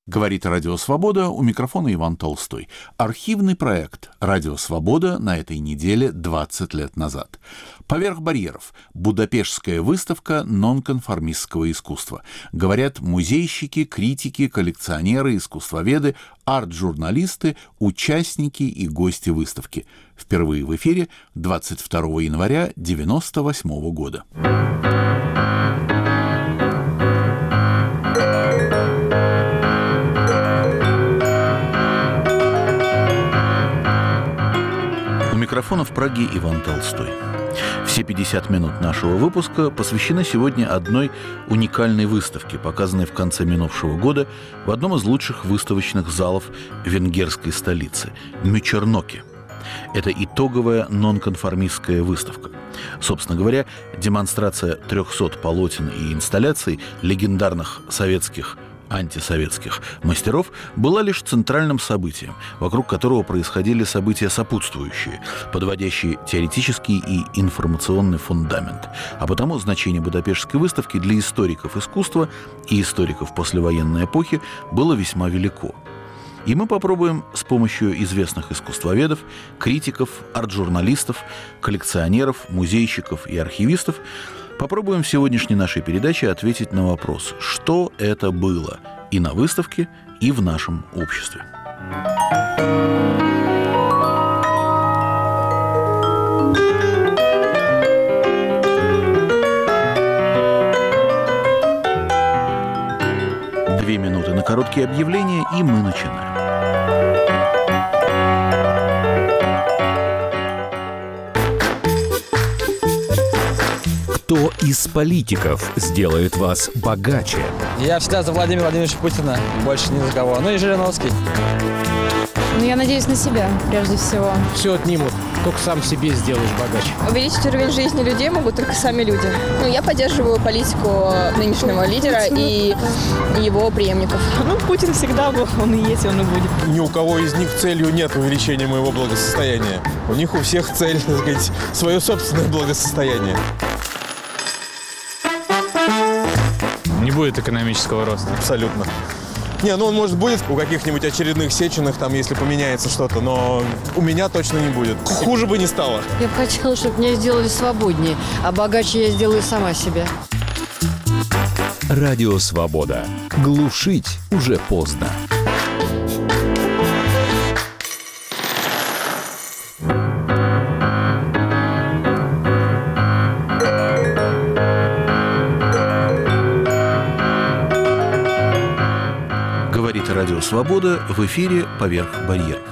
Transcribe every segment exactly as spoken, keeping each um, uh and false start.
Говорит Радио Свобода, у микрофона Иван Толстой. Архивный проект «Радио Свобода» на этой неделе двадцать лет назад. «Поверх барьеров. Будапештская выставка нонконформистского искусства». Говорят музейщики, критики, коллекционеры, искусствоведы, арт-журналисты, участники и гости выставки. Впервые в эфире двадцать второго января девяносто восьмого года. У микрофона в Праге Иван Толстой. Все пятьдесят минут нашего выпуска посвящены сегодня одной уникальной выставке, показанной в конце минувшего года в одном из лучших выставочных залов венгерской столицы – Мючерноке. Это итоговая нонконформистская выставка. Собственно говоря, демонстрация трехсот полотен и инсталляций легендарных советских антисоветских мастеров была лишь центральным событием, вокруг которого происходили события сопутствующие, подводящие теоретический и информационный фундамент. А потому значение Будапештской выставки для историков искусства и историков послевоенной эпохи было весьма велико. И мы попробуем с помощью известных искусствоведов, критиков, арт-журналистов, коллекционеров, музейщиков и архивистов попробуем в сегодняшней нашей передаче ответить на вопрос, что это было и на выставке, и в нашем обществе. Две минуты на короткие объявления, и мы начинаем. Кто из политиков сделает вас богаче? Я всегда за Владимира Владимировича Путина, больше ни за кого. Ну и Жириновский. Ну, я надеюсь на себя, прежде всего. Все отнимут, только сам себе сделаешь богаче. Увеличить уровень жизни людей могут только сами люди. Ну, я поддерживаю политику нынешнего лидера и его преемников. Ну, Путин всегда был, он и есть, он и будет. Ни у кого из них целью нет увеличения моего благосостояния. У них у всех цель, так сказать, свое собственное благосостояние. Не будет экономического роста. Абсолютно. Не, ну он, может, будет у каких-нибудь очередных Сеченых, там, если поменяется что-то, но у меня точно не будет. Хуже бы не стало. Я бы хотела, чтобы меня сделали свободнее, а богаче я сделаю сама себя. Радио Свобода. Глушить уже поздно. Радио Свобода, в эфире «Поверх барьеров».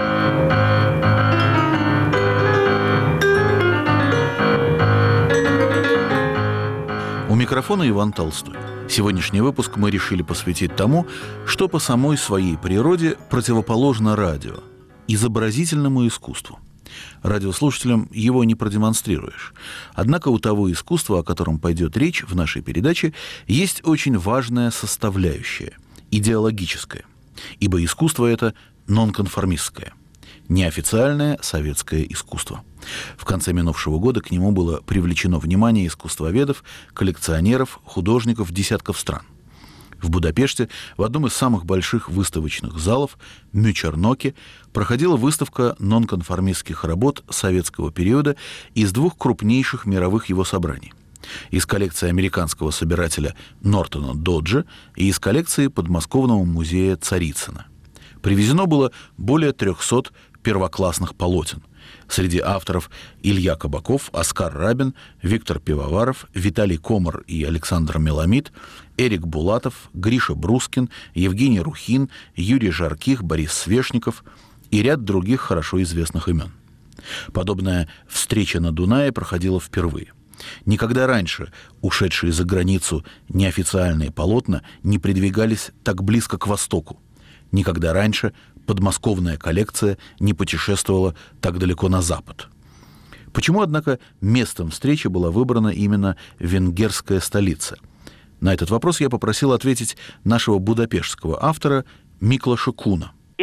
У микрофона Иван Толстой. Сегодняшний выпуск мы решили посвятить тому, что по самой своей природе противоположно радио – изобразительному искусству. Радиослушателям его не продемонстрируешь. Однако у того искусства, о котором пойдет речь в нашей передаче, есть очень важная составляющая – идеологическое, ибо искусство это нонконформистское, неофициальное советское искусство. В конце минувшего года к нему было привлечено внимание искусствоведов, коллекционеров, художников десятков стран. В Будапеште, в одном из самых больших выставочных залов, Мючерноке, проходила выставка нонконформистских работ советского периода из двух крупнейших мировых его собраний. Из коллекции американского собирателя Нортона Доджа и из коллекции подмосковного музея Царицына. Привезено было более трехсот первоклассных полотен. Среди авторов Илья Кабаков, Оскар Рабин, Виктор Пивоваров, Виталий Комар и Александр Меламид, Эрик Булатов, Гриша Брускин, Евгений Рухин, Юрий Жарких, Борис Свешников и ряд других хорошо известных имен. Подобная встреча на Дунае проходила впервые. Никогда раньше ушедшие за границу неофициальные полотна не придвигались так близко к Востоку. Никогда раньше подмосковная коллекция не путешествовала так далеко на Запад. Почему, однако, местом встречи была выбрана именно венгерская столица? На этот вопрос я попросил ответить нашего будапештского автора Миклоша Куна.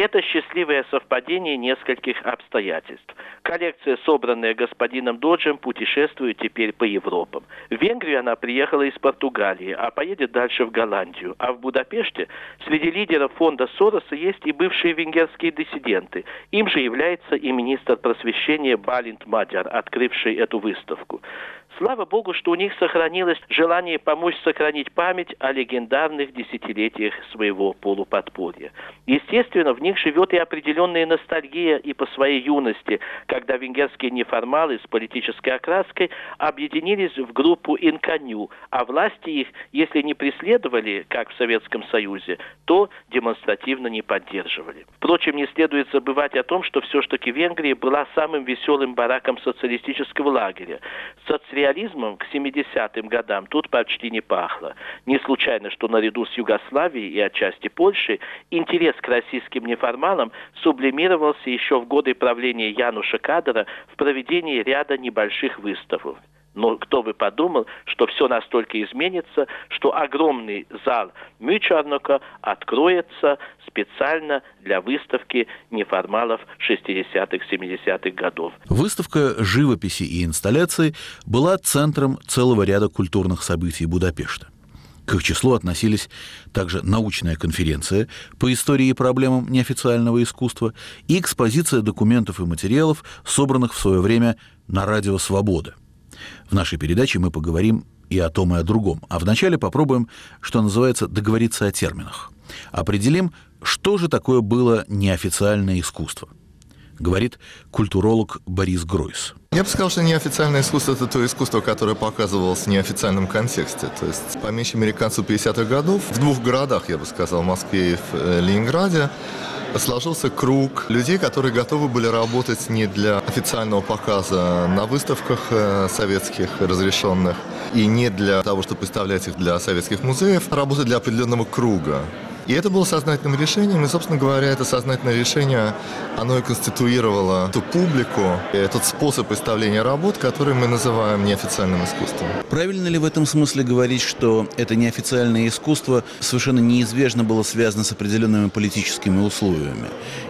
Это счастливое совпадение нескольких обстоятельств. Коллекция, собранная господином Доджем, путешествует теперь по Европам. В Венгрию она приехала из Португалии, а поедет дальше в Голландию. А в Будапеште среди лидеров фонда Сороса есть и бывшие венгерские диссиденты. Им же является и министр просвещения Балинт Мадяр, открывший эту выставку. Слава Богу, что у них сохранилось желание помочь сохранить память о легендарных десятилетиях своего полуподполья. Естественно, в них живет и определенная ностальгия и по своей юности, когда венгерские неформалы с политической окраской объединились в группу Инканю, а власти их, если не преследовали, как в Советском Союзе, то демонстративно не поддерживали. Впрочем, не следует забывать о том, что все-таки Венгрия была самым веселым бараком социалистического лагеря. Соцреализмом к семидесятым годам тут почти не пахло. Не случайно, что наряду с Югославией и отчасти Польшей интерес к российским неформалам сублимировался еще в годы правления Януша Кадера в проведении ряда небольших выставок. Но кто бы подумал, что все настолько изменится, что огромный зал Мючарнока откроется специально для выставки неформалов шестидесятых-семидесятых годов. Выставка живописи и инсталляций была центром целого ряда культурных событий Будапешта. К их числу относились также научная конференция по истории и проблемам неофициального искусства и экспозиция документов и материалов, собранных в свое время на радио «Свобода». В нашей передаче мы поговорим и о том, и о другом. А вначале попробуем, что называется, договориться о терминах. Определим, что же такое было неофициальное искусство. Говорит культуролог Борис Гройс. Я бы сказал, что неофициальное искусство – это то искусство, которое показывалось в неофициальном контексте. То есть, по меньшей мере, к концу пятидесятых годов в двух городах, я бы сказал, в Москве и в Ленинграде, сложился круг людей, которые готовы были работать не для официального показа на выставках советских разрешенных и не для того, чтобы представлять их для советских музеев, а работать для определенного круга. И это было сознательным решением, и, собственно говоря, это сознательное решение, оно и конституировало ту публику, этот способ представления работ, который мы называем неофициальным искусством. Правильно ли в этом смысле говорить, что это неофициальное искусство совершенно неизбежно было связано с определенными политическими условиями?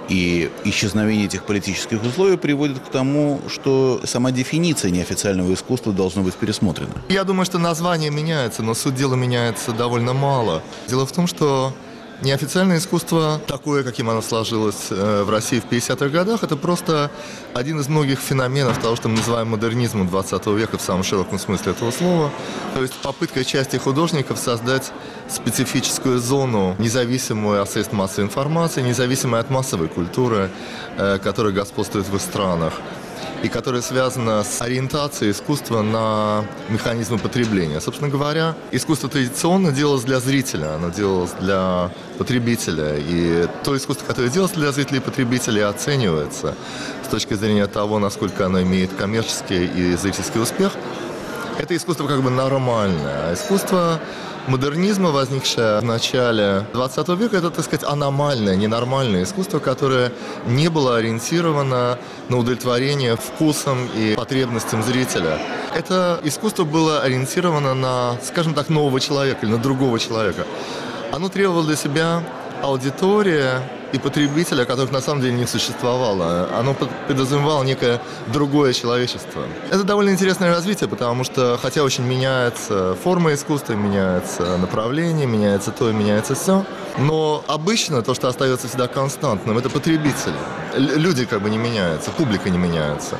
И исчезновение этих политических условий приводит к тому, что сама дефиниция неофициального искусства должна быть пересмотрена. Я думаю, что название меняется, но суть дела меняется довольно мало. Дело в том, что неофициальное искусство, такое, каким оно сложилось в России в пятидесятых годах, это просто один из многих феноменов того, что мы называем модернизмом двадцатого века в самом широком смысле этого слова. То есть попытка части художников создать специфическую зону, независимую от средств массовой информации, независимую от массовой культуры, которая господствует в их странах, и которая связана с ориентацией искусства на механизмы потребления. Собственно говоря, искусство традиционно делалось для зрителя, оно делалось для потребителя. И то искусство, которое делалось для зрителей и потребителей, оценивается с точки зрения того, насколько оно имеет коммерческий и зрительский успех. Это искусство как бы нормальное. А искусство модернизма, возникшее в начале двадцатого века, это, так сказать, аномальное, ненормальное искусство, которое не было ориентировано на удовлетворение вкусам и потребностям зрителя. Это искусство было ориентировано на, скажем так, нового человека или на другого человека. Оно требовало для себя аудитория и потребителя, которых на самом деле не существовало. Оно подразумевало некое другое человечество. Это довольно интересное развитие, потому что, хотя очень меняется форма искусства, меняется направление, меняется то и меняется все, но обычно то, что остается всегда константным, это потребители. Люди как бы не меняются, публика не меняется.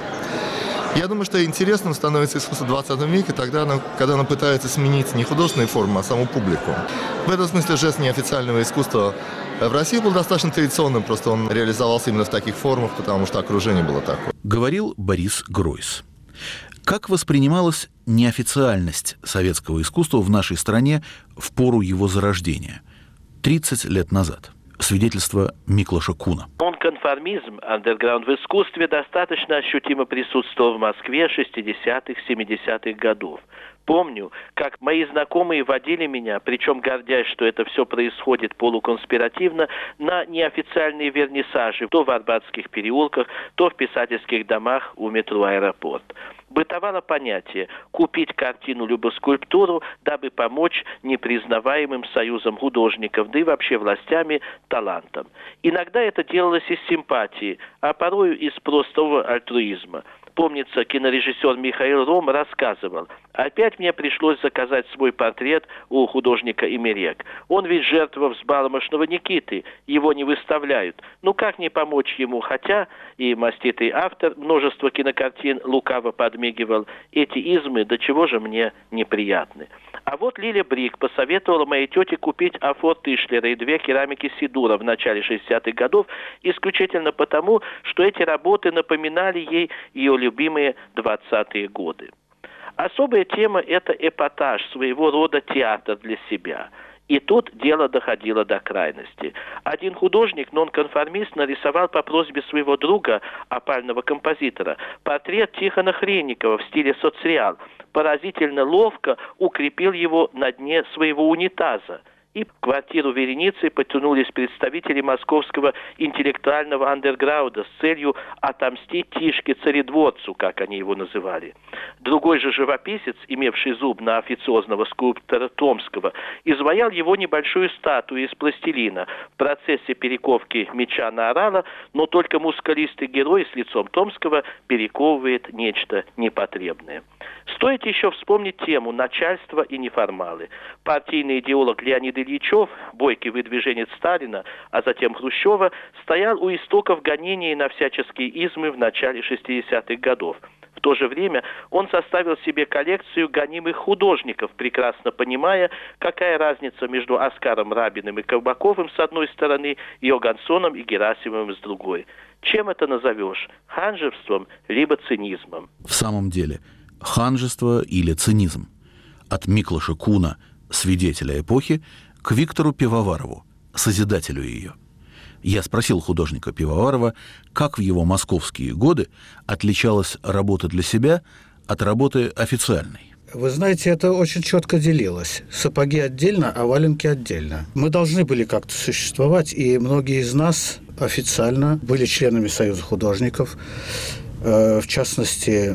Я думаю, что интересным становится искусство в двадцатом веке тогда, когда оно пытается сменить не художественные формы, а саму публику. В этом смысле жест неофициального искусства в России был достаточно традиционным, просто он реализовался именно в таких формах, потому что окружение было такое. Говорил Борис Гройс. Как воспринималась неофициальность советского искусства в нашей стране в пору его зарождения, тридцать лет назад? Свидетельство Миклоша Куна. Нонконформизм, андерграунд в искусстве достаточно ощутимо присутствовал в Москве шестидесятых-семидесятых годов. Помню, как мои знакомые водили меня, причем гордясь, что это все происходит полуконспиративно, на неофициальные вернисажи то в Арбатских переулках, то в писательских домах у метро «Аэропорт». Бытовало понятие «купить картину либо скульптуру, дабы помочь непризнаваемым союзом художников, да и вообще властями, талантам». Иногда это делалось из симпатии, а порою из простого альтруизма. Помнится, кинорежиссер Михаил Ром рассказывал: «Опять мне пришлось заказать свой портрет у художника Имерек. Он ведь жертва взбалмошного Никиты, его не выставляют. Ну как не помочь ему, хотя и маститый автор множества кинокартин лукаво подмигивал. Эти измы до чего же мне неприятны». А вот Лиля Брик посоветовала моей тете купить Афо Тышлера и две керамики Сидура в начале шестидесятых годов исключительно потому, что эти работы напоминали ей ее любимые двадцатые годы. Особая тема – это эпатаж, своего рода театр для себя. И тут дело доходило до крайности. Один художник, нонконформист, нарисовал по просьбе своего друга, опального композитора, портрет Тихона Хренникова в стиле соцреал. Поразительно ловко укрепил его на дне своего унитаза. И в квартиру Вереницы потянулись представители московского интеллектуального андерграунда с целью отомстить Тишке-царедворцу, как они его называли. Другой же живописец, имевший зуб на официозного скульптора Томского, изваял его небольшую статую из пластилина в процессе перековки меча на орала, но только мускулистый герой с лицом Томского перековывает нечто непотребное. Стоит еще вспомнить тему «Начальство и неформалы». Партийный идеолог Леонид Ильичев, бойкий выдвиженец Сталина, а затем Хрущева, стоял у истоков гонений на всяческие измы в начале шестидесятых годов. В то же время он составил себе коллекцию гонимых художников, прекрасно понимая, какая разница между Оскаром Рабиным и Кабаковым с одной стороны, Йогансоном и Герасимовым с другой. Чем это назовешь? Ханжеством либо цинизмом? В самом деле, ханжество или цинизм. От Миклаша Куна, свидетеля эпохи, к Виктору Пивоварову, созидателю ее. Я спросил художника Пивоварова, как в его московские годы отличалась работа для себя от работы официальной. Вы знаете, это очень четко делилось. Сапоги отдельно, а валенки отдельно. Мы должны были как-то существовать, и многие из нас официально были членами Союза художников. В частности,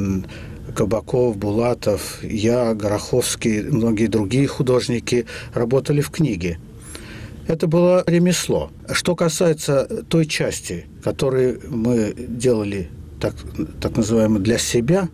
Кабаков, Булатов, я, Гороховский, многие другие художники работали в книге. Это было ремесло. Что касается той части, которую мы делали, так, так называемо, для себя,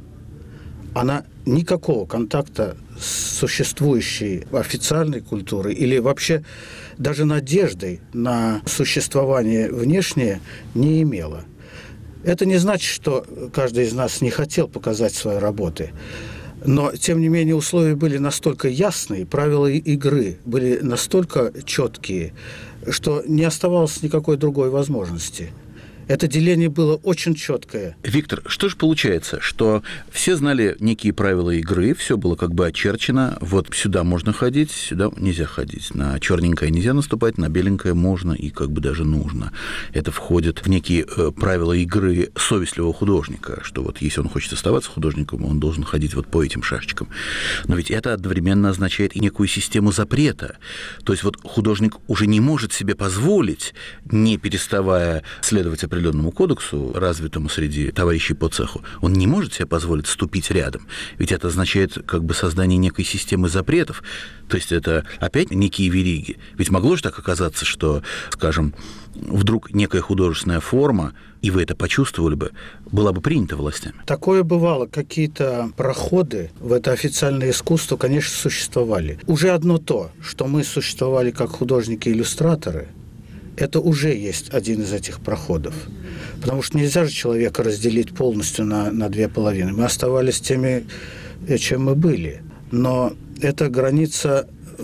она никакого контакта с существующей официальной культурой или вообще даже надеждой на существование внешнее не имела. Это не значит, что каждый из нас не хотел показать свои работы. Но, тем не менее, условия были настолько ясные, правила игры были настолько четкие, что не оставалось никакой другой возможности. Это деление было очень четкое. Виктор, что же получается, что все знали некие правила игры, все было как бы очерчено, вот сюда можно ходить, сюда нельзя ходить, на черненькое нельзя наступать, на беленькое можно и как бы даже нужно. Это входит в некие э, правила игры совестливого художника, что вот если он хочет оставаться художником, он должен ходить вот по этим шашечкам. Но ведь это одновременно означает и некую систему запрета. То есть вот художник уже не может себе позволить, не переставая следовать определенному определенному кодексу, развитому среди товарищей по цеху, он не может себе позволить ступить рядом. Ведь это означает как бы создание некой системы запретов. То есть это опять некие вериги. Ведь могло же так оказаться, что, скажем, вдруг некая художественная форма, и вы это почувствовали бы, была бы принята властями. Такое бывало. Какие-то проходы в это официальное искусство, конечно, существовали. Уже одно то, что мы существовали как художники-иллюстраторы, это уже есть один из этих проходов. Потому что нельзя же человека разделить полностью на, на две половины. Мы оставались теми, чем мы были. Но эта граница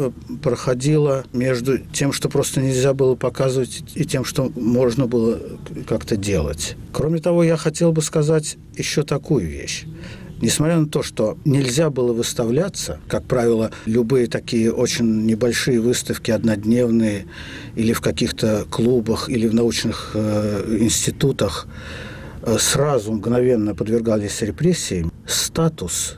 проходила между тем, что просто нельзя было показывать, и тем, что можно было как-то делать. Кроме того, я хотел бы сказать еще такую вещь. Несмотря на то, что нельзя было выставляться, как правило, любые такие очень небольшие выставки, однодневные, или в каких-то клубах, или в научных э, институтах, э, сразу мгновенно подвергались репрессиям, статус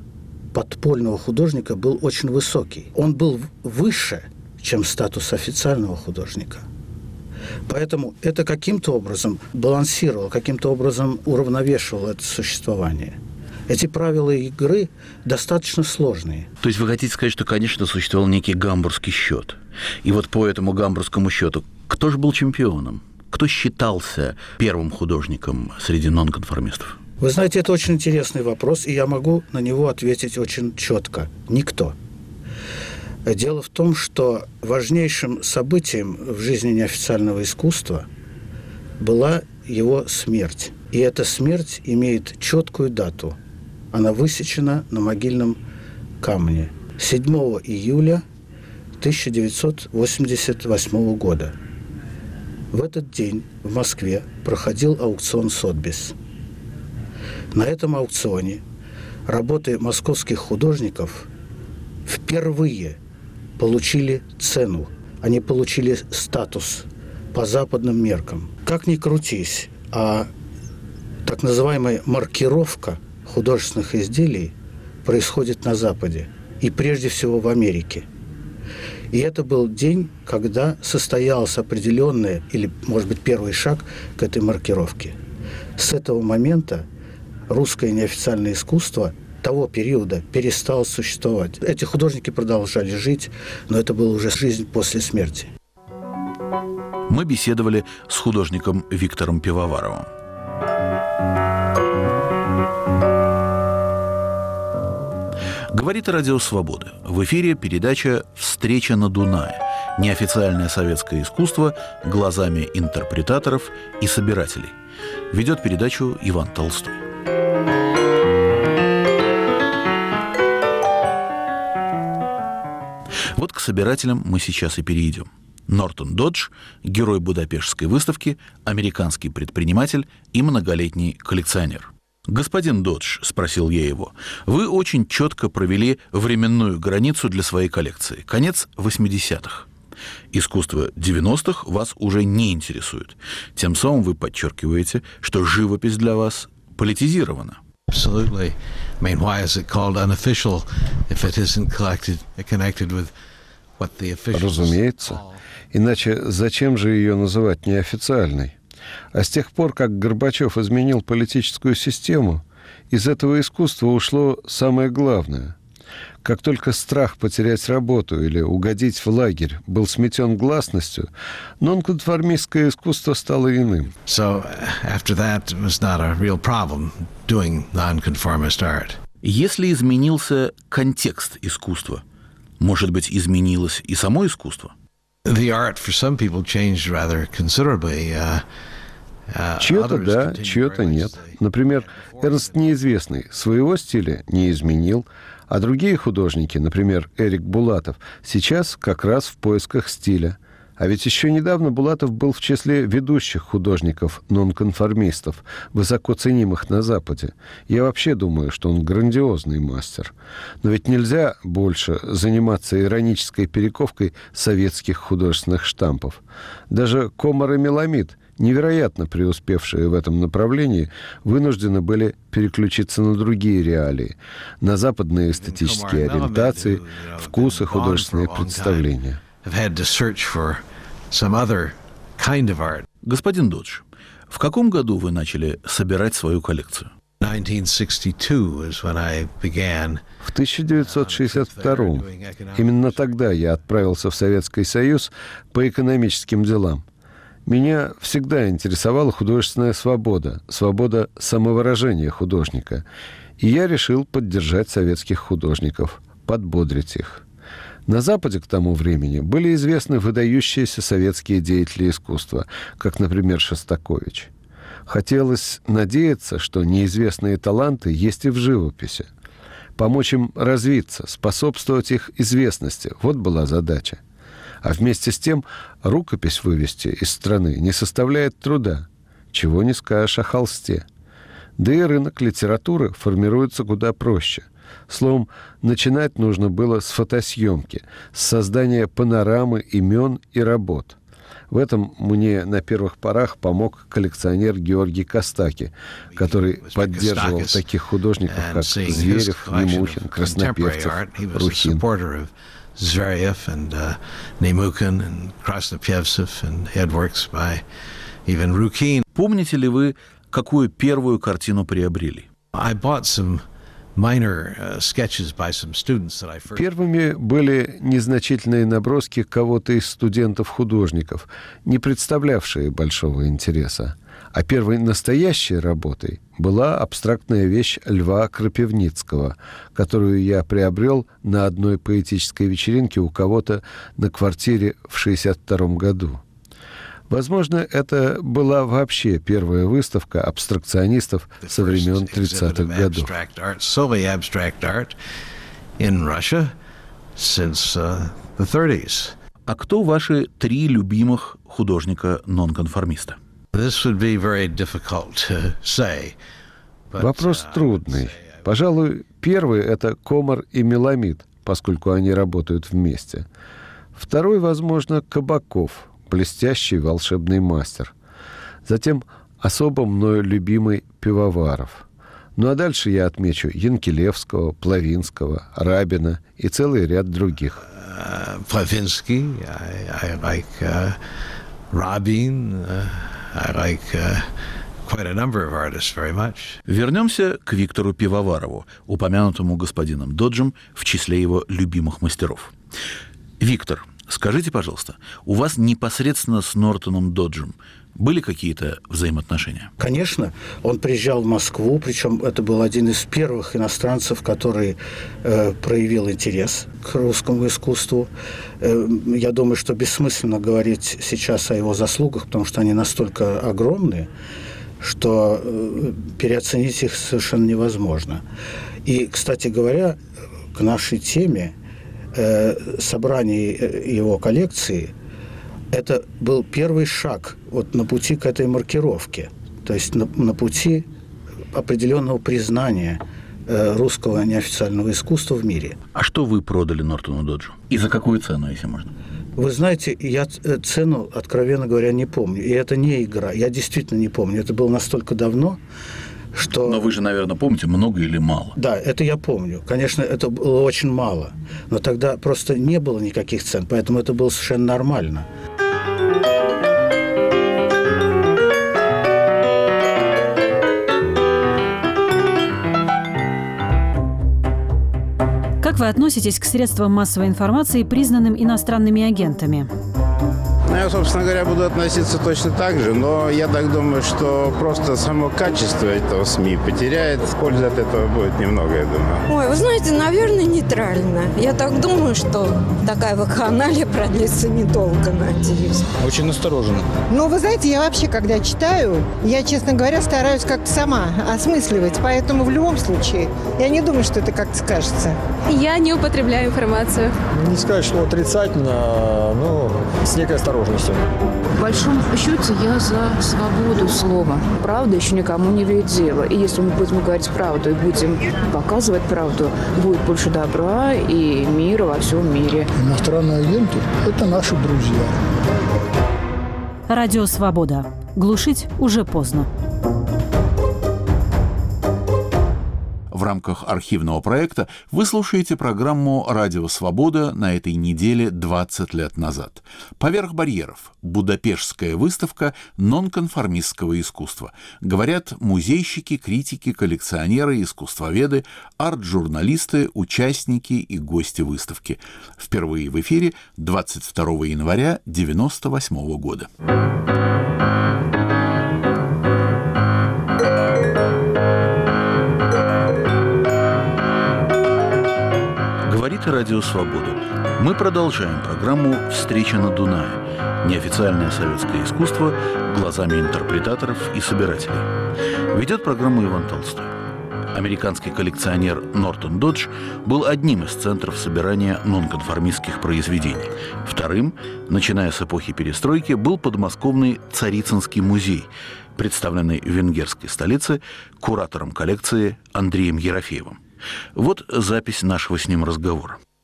подпольного художника был очень высокий. Он был выше, чем статус официального художника. Поэтому это каким-то образом балансировало, каким-то образом уравновешивало это существование. Эти правила игры достаточно сложные. То есть вы хотите сказать, что, конечно, существовал некий гамбургский счет. И вот по этому гамбургскому счету кто же был чемпионом? Кто считался первым художником среди нонконформистов? Вы знаете, это очень интересный вопрос, и я могу на него ответить очень четко. Никто. Дело в том, что важнейшим событием в жизни неофициального искусства была его смерть. И эта смерть имеет четкую дату. Она высечена на могильном камне. седьмого июля тысяча девятьсот восемьдесят восьмого года. В этот день в Москве проходил аукцион «Сотбис». На этом аукционе работы московских художников впервые получили цену. Они получили статус по западным меркам. Как ни крутись, а так называемая маркировка художественных изделий происходит на Западе. И прежде всего в Америке. И это был день, когда состоялся определенный, или, может быть, первый шаг к этой маркировке. С этого момента русское неофициальное искусство того периода перестало существовать. Эти художники продолжали жить, но это была уже жизнь после смерти. Мы беседовали с художником Виктором Пивоваровым. Говорит Радио Свобода. В эфире передача «Встреча на Дунае». Неофициальное советское искусство глазами интерпретаторов и собирателей. Ведет передачу Иван Толстой. Вот к собирателям мы сейчас и перейдем. Нортон Додж – герой Будапештской выставки, американский предприниматель и многолетний коллекционер. «Господин Додж», – спросил я его, – «вы очень четко провели временную границу для своей коллекции. Конец восьмидесятых. Искусство девяностых вас уже не интересует. Тем самым вы подчеркиваете, что живопись для вас политизирована». Absolutely. I mean, why is it called unofficial if it isn't collected, connected with what the officials... Разумеется. Иначе зачем же ее называть неофициальной? А с тех пор, как Горбачев изменил политическую систему, из этого искусства ушло самое главное. Как только страх потерять работу или угодить в лагерь был сметен гласностью, нонконформистское искусство стало иным. So after that it was not a real problem doing nonconformist art. Если изменился контекст искусства, может быть, изменилось и само искусство? The art for some people changed rather considerably. Uh, uh, чьё-то да, чьё-то нет. Например, Эрнст Неизвестный своего стиля не изменил, а другие художники, например, Эрик Булатов, сейчас как раз в поисках стиля. А ведь еще недавно Булатов был в числе ведущих художников-нонконформистов, высоко ценимых на Западе. Я вообще думаю, что он грандиозный мастер. Но ведь нельзя больше заниматься иронической перековкой советских художественных штампов. Даже Комар и Меламид, невероятно преуспевшие в этом направлении, вынуждены были переключиться на другие реалии, на западные эстетические ориентации, вкусы, художественные представления. Господин Додж, в каком году вы начали собирать свою коллекцию? В тысяча девятьсот шестьдесят втором. Именно тогда я отправился в Советский Союз по экономическим делам. Меня всегда интересовала художественная свобода, свобода самовыражения художника. И я решил поддержать советских художников, подбодрить их. На Западе к тому времени были известны выдающиеся советские деятели искусства, как, например, Шостакович. Хотелось надеяться, что неизвестные таланты есть и в живописи. Помочь им развиться, способствовать их известности – вот была задача. А вместе с тем рукопись вывести из страны не составляет труда. Чего не скажешь о холсте. Да и рынок литературы формируется куда проще. Словом, начинать нужно было с фотосъемки, с создания панорамы имен и работ. В этом мне на первых порах помог коллекционер Георгий Костаки, который поддерживал таких художников, как Зверев, Немухин, Краснопевцев, Рухин. Zverev and uh, Nemukhin and Krasnopevcev and head works by even Rukhin. Помните ли вы, какую первую картину приобрели? I bought some minor uh, sketches by some students that I first... Первыми были незначительные наброски кого-то из студентов-художников, не представлявшие большого интереса. А первой настоящей работой была абстрактная вещь Льва Крапивницкого, которую я приобрел на одной поэтической вечеринке у кого-то на квартире в шестьдесят втором году. Возможно, это была вообще первая выставка абстракционистов со времен тридцатых годов. А кто ваши три любимых художника-нонконформиста? Вопрос трудный. Пожалуй, первый — это Комар и Меламид, поскольку они работают вместе. Второй, возможно, Кабаков, блестящий волшебный мастер. Затем особо мною любимый Пивоваров. Ну а дальше я отмечу Янкелевского, Плавинского, Рабина и целый ряд других. Плавинский, I, I like uh, Rabin, uh, I like uh, quite a number of artists very much. Вернемся к Виктору Пивоварову, упомянутому господином Доджем в числе его любимых мастеров. Виктор, скажите, пожалуйста, у вас непосредственно с Нортоном Доджем были какие-то взаимоотношения? Конечно. Он приезжал в Москву, причем это был один из первых иностранцев, который э, проявил интерес к русскому искусству. Э, я думаю, что бессмысленно говорить сейчас о его заслугах, потому что они настолько огромные, что э, переоценить их совершенно невозможно. И, кстати говоря, к нашей теме, э, собрание его коллекции – это был первый шаг вот на пути к этой маркировке, то есть на, на пути определенного признания э, русского неофициального искусства в мире. А что вы продали Нортону Доджу? И за какую цену, если можно? Вы знаете, я цену, откровенно говоря, не помню. И это не игра. Я действительно не помню. Это было настолько давно, что... Но вы же, наверное, помните, много или мало? Да, это я помню. Конечно, это было очень мало. Но тогда просто не было никаких цен, поэтому это было совершенно нормально. Как вы относитесь к средствам массовой информации, признанным иностранными агентами? Ну, я, собственно говоря, буду относиться точно так же, но я так думаю, что просто само качество этого СМИ потеряет. Пользы от этого будет немного, я думаю. Ой, вы знаете, наверное, нейтрально. Я так думаю, что такая вакханалия продлится недолго, надеюсь. Очень настороженно. Ну, вы знаете, я вообще, когда читаю, я, честно говоря, стараюсь как-то сама осмысливать. Поэтому в любом случае я не думаю, что это как-то скажется. Я не употребляю информацию. Не сказать, что отрицательно, но с некой осторожностью. В большом счете я за свободу слова. Правда еще никому не вредила. И если мы будем говорить правду и будем показывать правду, будет больше добра и мира во всем мире. Иностранные агенты – это наши друзья. Радио «Свобода». Глушить уже поздно. В рамках архивного проекта вы слушаете программу «Радио Свобода» на этой неделе двадцать лет назад. «Поверх барьеров. Будапештская выставка нонконформистского искусства». Говорят музейщики, критики, коллекционеры, искусствоведы, арт-журналисты, участники и гости выставки. Впервые в эфире двадцать второго января девяносто восьмого года. Говорит Радио Свобода. Мы продолжаем программу «Встреча на Дунае». Неофициальное советское искусство глазами интерпретаторов и собирателей. Ведет программу Иван Толстой. Американский коллекционер Нортон Додж был одним из центров собирания нонконформистских произведений. Вторым, начиная с эпохи перестройки, был подмосковный Царицынский музей, представленный в венгерской столице куратором коллекции Андреем Ерофеевым. Вот запись нашего с ним разговора.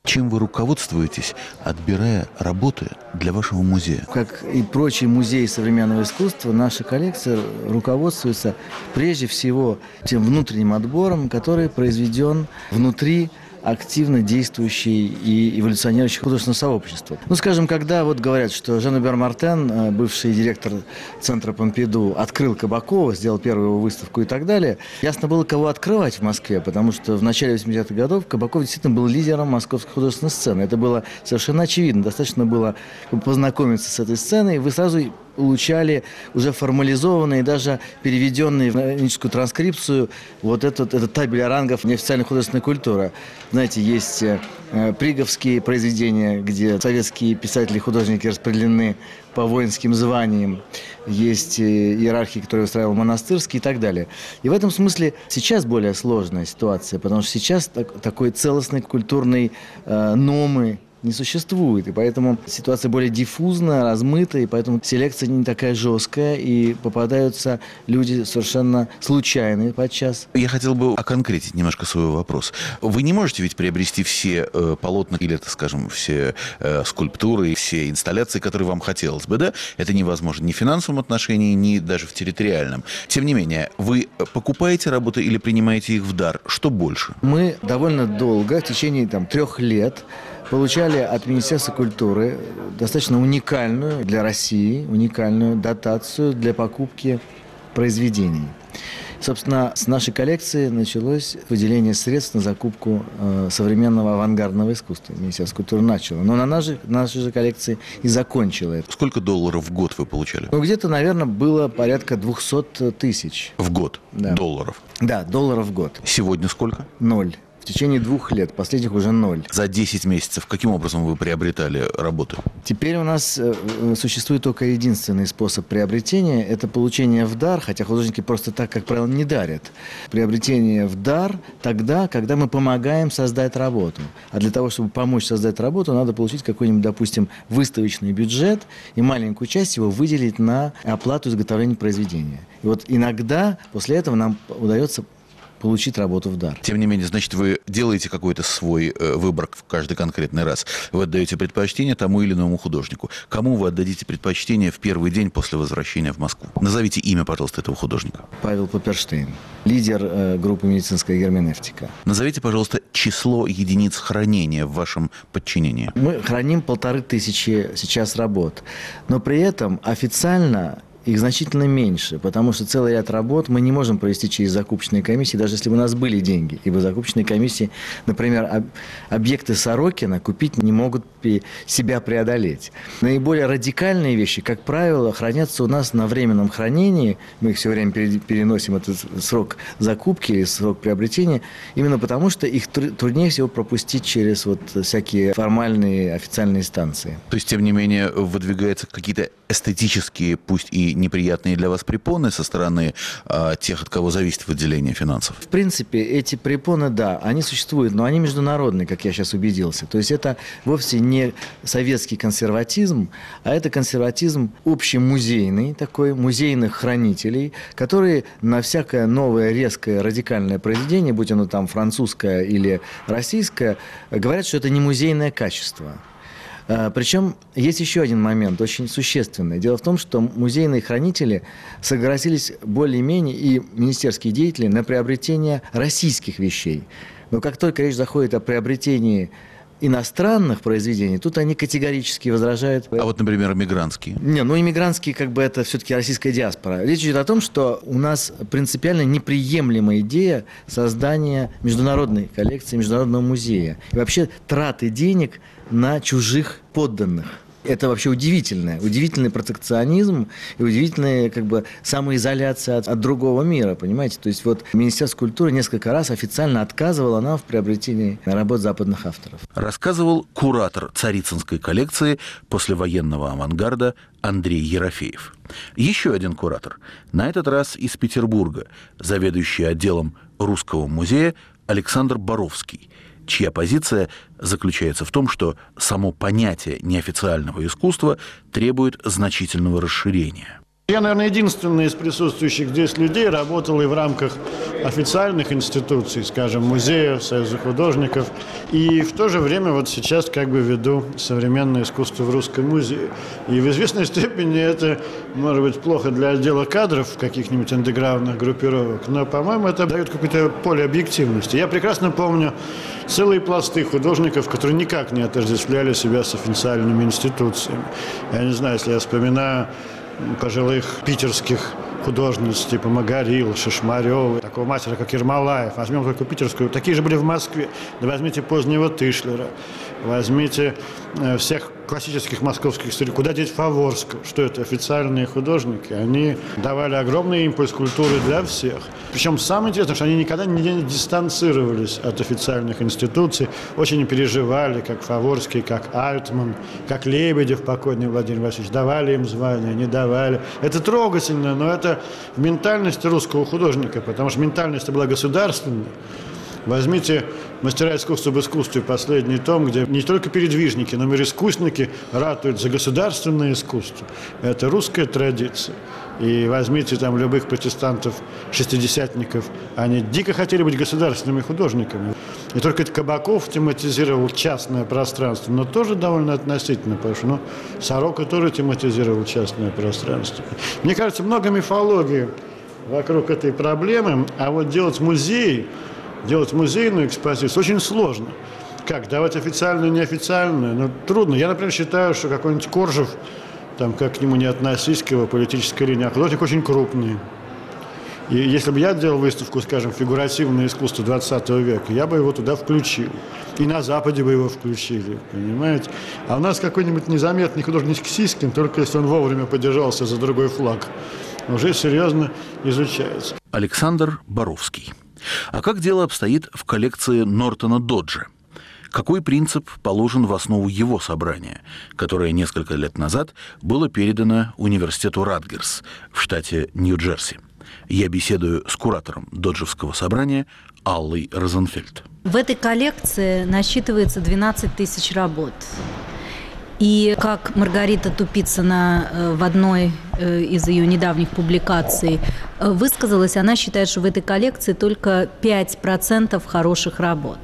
Чем вы руководствуетесь, отбирая работы для вашего музея? Как и прочие музеи современного искусства, наша коллекция руководствуется прежде всего тем внутренним отбором, который произведен внутри активно действующей и эволюционирующей художественного сообщества. Ну, скажем, когда вот говорят, что Жан-Робер Мартен, бывший директор Центра Помпиду, открыл Кабакова, сделал первую его выставку и так далее, ясно было, кого открывать в Москве, потому что в начале восьмидесятых годов Кабаков действительно был лидером московской художественной сцены. Это было совершенно очевидно. Достаточно было познакомиться с этой сценой, и вы сразу получали уже формализованные, даже переведенные в этническую транскрипцию вот этот, этот табель о рангах неофициальной художественной культуры. Знаете, есть э, приговские произведения, где советские писатели и художники распределены по воинским званиям. Есть э, иерархии, которые устраивал монастырский и так далее. И в этом смысле сейчас более сложная ситуация, потому что сейчас так, такой целостной культурной э, номы не существует, и поэтому ситуация более диффузная, размытая, и поэтому селекция не такая жесткая, и попадаются люди совершенно случайные подчас. Я хотел бы оконкретить немножко свой вопрос. Вы не можете ведь приобрести все э, полотна или, так скажем, все э, скульптуры, все инсталляции, которые вам хотелось бы, да? Это невозможно ни в финансовом отношении, ни даже в территориальном. Тем не менее, вы покупаете работы или принимаете их в дар? Что больше? Мы довольно долго, в течение там, трех лет, получали от Министерства культуры достаточно уникальную для России, уникальную дотацию для покупки произведений. Собственно, с нашей коллекции началось выделение средств на закупку э, современного авангардного искусства. Министерство культуры начало. Но на нашей, нашей же коллекции и закончило это. Сколько долларов в год вы получали? Ну, где-то, наверное, было порядка двести тысяч. В год? Да. Долларов? Да, долларов в год. Сегодня сколько? Ноль. В течение двух лет, последних уже ноль. За десять месяцев каким образом вы приобретали работы? Теперь у нас э, существует только единственный способ приобретения. Это получение в дар, хотя художники просто так, как правило, не дарят. Приобретение в дар тогда, когда мы помогаем создать работу. А для того, чтобы помочь создать работу, надо получить какой-нибудь, допустим, выставочный бюджет и маленькую часть его выделить на оплату изготовления произведения. И вот иногда после этого нам удается получить работу в дар. Тем не менее, значит, вы делаете какой-то свой э, выбор в каждый конкретный раз. Вы отдаете предпочтение тому или иному художнику. Кому вы отдадите предпочтение в первый день после возвращения в Москву? Назовите имя, пожалуйста, этого художника. Павел Паперштейн, лидер э, группы «Медицинская герменевтика». Назовите, пожалуйста, число единиц хранения в вашем подчинении. Мы храним полторы тысячи сейчас работ, но при этом официально их значительно меньше, потому что целый ряд работ мы не можем провести через закупочные комиссии, даже если бы у нас были деньги. Ибо закупочные комиссии, например, об, объекты Сорокина купить не могут себя преодолеть. Наиболее радикальные вещи, как правило, хранятся у нас на временном хранении. Мы их все время переносим, этот срок закупки или срок приобретения, именно потому что их труднее всего пропустить через вот всякие формальные официальные станции. То есть, тем не менее, выдвигаются какие-то эстетические, пусть и неприятные для вас препоны со стороны а, тех, от кого зависит выделение финансов? В принципе, эти препоны, да, они существуют, но они международные, как я сейчас убедился. То есть это вовсе не советский консерватизм, а это консерватизм общемузейный, такой, музейных хранителей, которые на всякое новое, резкое, радикальное произведение, будь оно там французское или российское, говорят, что это не музейное качество. Причем есть еще один момент, очень существенный. Дело в том, что музейные хранители согласились более-менее и министерские деятели на приобретение российских вещей. Но как только речь заходит о приобретении иностранных произведений, тут они категорически возражают. А вот, например, эмигрантские? Не, ну эмигрантские, как бы это все-таки российская диаспора. Речь идет о том, что у нас принципиально неприемлемая идея создания международной коллекции, международного музея. И вообще траты денег на чужих подданных. Это вообще удивительное, удивительный протекционизм и удивительная как бы самоизоляция от, от другого мира, понимаете? То есть вот Министерство культуры несколько раз официально отказывало нам в приобретении работ западных авторов. Рассказывал куратор Царицынской коллекции послевоенного авангарда Андрей Ерофеев. Еще один куратор, на этот раз из Петербурга, заведующий отделом Русского музея Александр Боровский, чья позиция заключается в том, что само понятие неофициального искусства требует значительного расширения. Я, наверное, единственный из присутствующих здесь людей работал и в рамках официальных институций, скажем, музеев, Союза художников, и в то же время вот сейчас как бы веду современное искусство в Русском музее. И в известной степени это, может быть, плохо для отдела кадров каких-нибудь андеграундных группировок, но, по-моему, это дает какое-то поле объективности. Я прекрасно помню целые пласты художников, которые никак не отождествляли себя с официальными институциями. Я не знаю, если я вспоминаю пожилых питерских художниц типа Магарил, Шишмарёва, такого мастера, как Ермолаев. Возьмем только питерскую. Такие же были в Москве. Да возьмите позднего Тышлера, возьмите э, всех классических московских историков. Куда деть Фаворского? Что это? Официальные художники. Они давали огромный импульс культуры для всех. Причем самое интересное, что они никогда не дистанцировались от официальных институций. Очень переживали, как Фаворский, как Альтман, как Лебедев, покойный Владимир Васильевич. Давали им звания, не давали. Это трогательно, но это в ментальности русского художника, потому что ментальность была государственная. Возьмите «Мастера искусства в искусстве», последний том, где не только передвижники, но и искусники ратуют за государственное искусство. Это русская традиция. И возьмите там любых протестантов-шестидесятников, они дико хотели быть государственными художниками. И только Кабаков тематизировал частное пространство, но тоже довольно относительно, потому что ну, Сорока тоже тематизировал частное пространство. Мне кажется, много мифологии вокруг этой проблемы, а вот делать музей, делать музейную экспозицию очень сложно. Как, давать официальную, неофициальную? Ну, трудно. Я, например, считаю, что какой-нибудь Коржев, там, как к нему не относись, к его политической линии, а художник очень крупный. И если бы я делал выставку, скажем, фигуративное искусство двадцатого века, я бы его туда включил. И на Западе бы его включили, понимаете? А у нас какой-нибудь незаметный художник Сискин, только если он вовремя подержался за другой флаг, уже серьезно изучается. Александр Боровский. А как дело обстоит в коллекции Нортона Доджа? Какой принцип положен в основу его собрания, которое несколько лет назад было передано университету Радгерс в штате Нью-Джерси? Я беседую с куратором Доджевского собрания Аллой Розенфельд. В этой коллекции насчитывается двенадцать тысяч работ. И как Маргарита Тупицына в одной из ее недавних публикаций высказалась, она считает, что в этой коллекции только пять процентов хороших работ.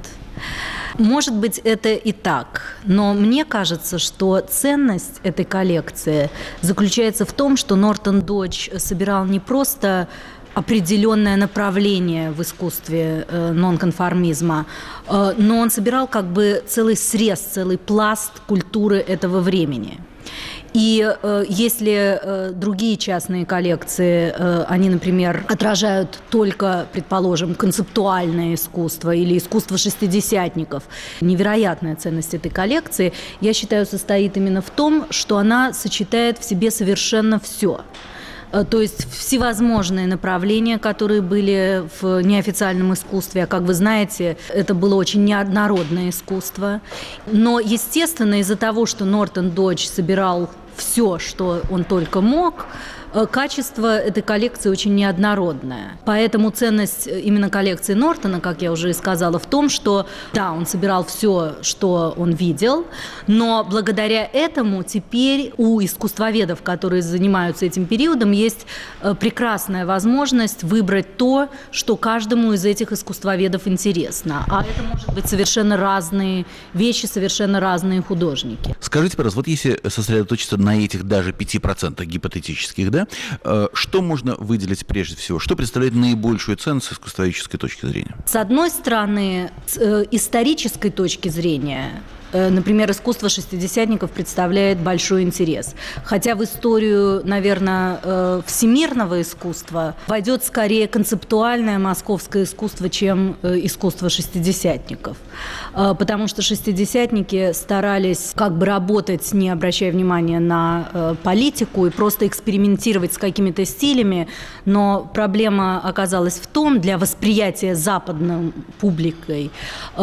Может быть, это и так, но мне кажется, что ценность этой коллекции заключается в том, что Нортон Додж собирал не просто определенное направление в искусстве э, нонконформизма, э, но он собирал как бы целый срез, целый пласт культуры этого времени. И э, если э, другие частные коллекции, э, они, например, отражают только, предположим, концептуальное искусство или искусство шестидесятников, невероятная ценность этой коллекции, я считаю, состоит именно в том, что она сочетает в себе совершенно все. То есть всевозможные направления, которые были в неофициальном искусстве. А как вы знаете, это было очень неоднородное искусство. Но, естественно, из-за того, что Нортон Додж собирал все, что он только мог, качество этой коллекции очень неоднородное. Поэтому ценность именно коллекции Нортона, как я уже и сказала, в том, что, да, он собирал все, что он видел, но благодаря этому теперь у искусствоведов, которые занимаются этим периодом, есть прекрасная возможность выбрать то, что каждому из этих искусствоведов интересно. А это может быть совершенно разные вещи, совершенно разные художники. Скажите, пожалуйста, вот если сосредоточиться на этих даже пяти процентах гипотетических, да, что можно выделить прежде всего? Что представляет наибольшую ценность с искусствоведческой точки зрения? С одной стороны, с исторической точки зрения, например, искусство шестидесятников представляет большой интерес. Хотя в историю, наверное, всемирного искусства войдет скорее концептуальное московское искусство, чем искусство шестидесятников. Потому что шестидесятники старались как бы работать, не обращая внимания на политику, и просто экспериментировать с какими-то стилями. Но проблема оказалась в том, для восприятия западной публикой,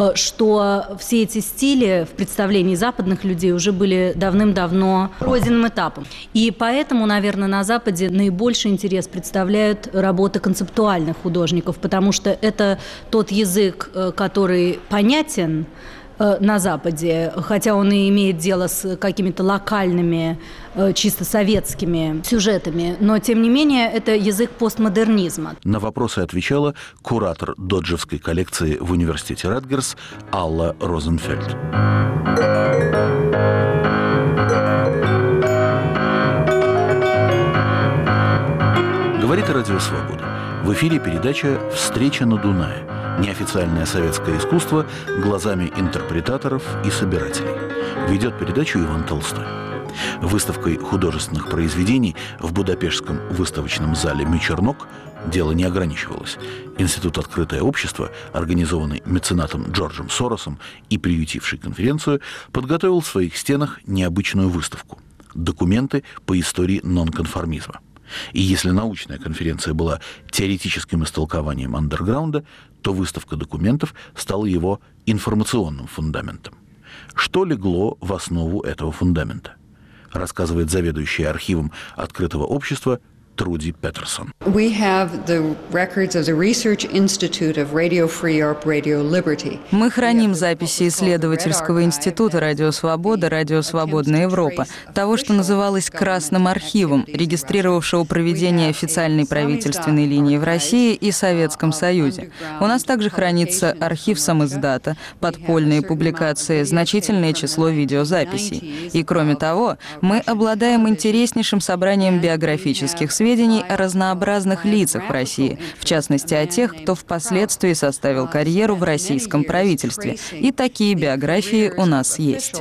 что все эти стили в представлении западных людей уже были давным-давно пройденным этапом. И поэтому, наверное, на Западе наибольший интерес представляют работы концептуальных художников, потому что это тот язык, который понятен э, на Западе, хотя он и имеет дело с какими-то локальными, э, чисто советскими сюжетами, но, тем не менее, это язык постмодернизма. На вопросы отвечала куратор доджевской коллекции в университете Ратгерс Алла Розенфельд. Говорит Радио Свобода. В эфире передача «Встреча на Дунае». Неофициальное советское искусство глазами интерпретаторов и собирателей. Ведет передачу Иван Толстой. Выставкой художественных произведений в Будапештском выставочном зале «Мичернок» дело не ограничивалось. Институт «Открытое общество», организованный меценатом Джорджем Соросом и приютивший конференцию, подготовил в своих стенах необычную выставку «Документы по истории нонконформизма». И если научная конференция была теоретическим истолкованием андерграунда, то выставка документов стала его информационным фундаментом. Что легло в основу этого фундамента? Рассказывает заведующий архивом Открытого общества Труди Петерсон. Мы храним записи исследовательского института «Радио Свобода», «Радио Свободная Европа», того, что называлось «Красным архивом», регистрировавшего проведение официальной правительственной линии в России и Советском Союзе. У нас также хранится архив самиздата, подпольные публикации, значительное число видеозаписей. И кроме того, мы обладаем интереснейшим собранием биографических сведений о разнообразных лицах в России, в частности о тех, кто впоследствии составил карьеру в российском правительстве. И такие биографии у нас есть.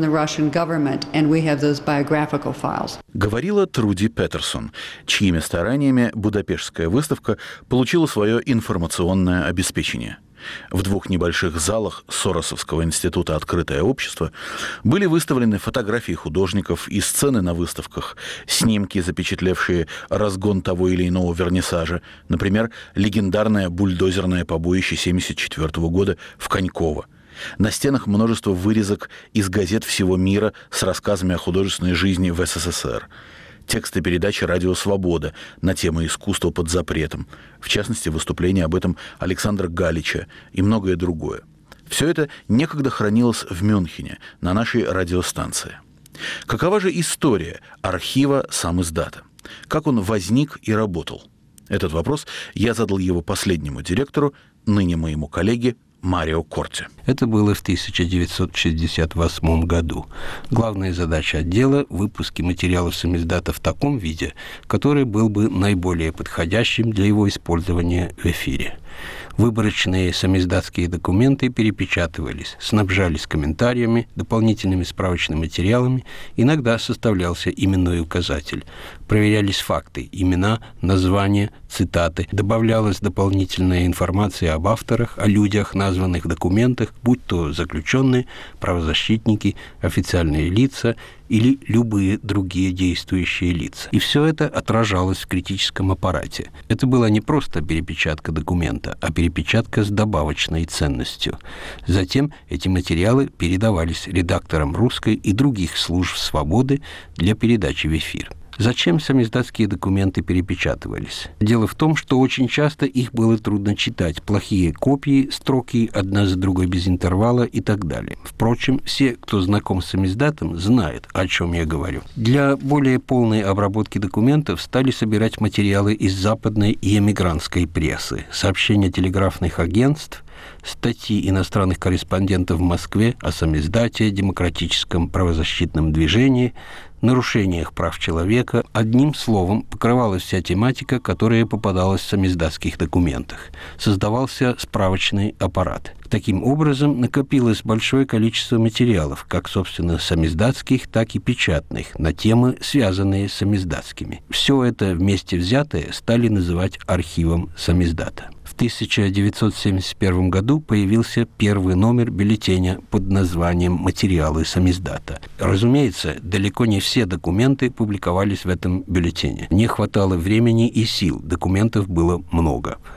Говорила Труди Петерсон, чьими стараниями Будапештская выставка получила свое информационное обеспечение. В двух небольших залах Соросовского института «Открытое общество» были выставлены фотографии художников и сцены на выставках, снимки, запечатлевшие разгон того или иного вернисажа, например, легендарное бульдозерное побоище семьдесят четвёртого года в Коньково. На стенах множество вырезок из газет всего мира с рассказами о художественной жизни в СССР. Тексты передачи «Радио Свобода» на темы искусства под запретом, в частности, выступления об этом Александра Галича и многое другое. Все это некогда хранилось в Мюнхене, на нашей радиостанции. Какова же история архива самиздата? Как он возник и работал? Этот вопрос я задал его последнему директору, ныне моему коллеге Марио Корти. Это было в тысяча девятьсот шестьдесят восьмом году. Главная задача отдела – выпуск материалов самиздата в таком виде, который был бы наиболее подходящим для его использования в эфире. Выборочные самиздатские документы перепечатывались, снабжались комментариями, дополнительными справочными материалами, иногда составлялся именной указатель. Проверялись факты, имена, названия, цитаты, добавлялась дополнительная информация об авторах, о людях, названных в документах, будь то заключенные, правозащитники, официальные лица или любые другие действующие лица. И все это отражалось в критическом аппарате. Это была не просто перепечатка документа, а перепечатка с добавочной ценностью. Затем эти материалы передавались редакторам русской и других служб «Свободы» для передачи в эфир. Зачем самиздатские документы перепечатывались? Дело в том, что очень часто их было трудно читать. Плохие копии, строки одна за другой без интервала и так далее. Впрочем, все, кто знаком с самиздатом, знают, о чем я говорю. Для более полной обработки документов стали собирать материалы из западной и эмигрантской прессы, сообщения телеграфных агентств, статьи иностранных корреспондентов в Москве о самиздате, демократическом правозащитном движении, нарушениях прав человека. Одним словом, покрывалась вся тематика, которая попадалась в самиздатских документах. Создавался справочный аппарат. Таким образом, накопилось большое количество материалов, как, собственно, самиздатских, так и печатных, на темы, связанные с самиздатскими. Все это вместе взятое стали называть архивом самиздата. В тысяча девятьсот семьдесят первом году появился первый номер бюллетеня под названием «Материалы самиздата». Разумеется, далеко не все документы публиковались в этом бюллетене. Не хватало времени и сил, документов было много.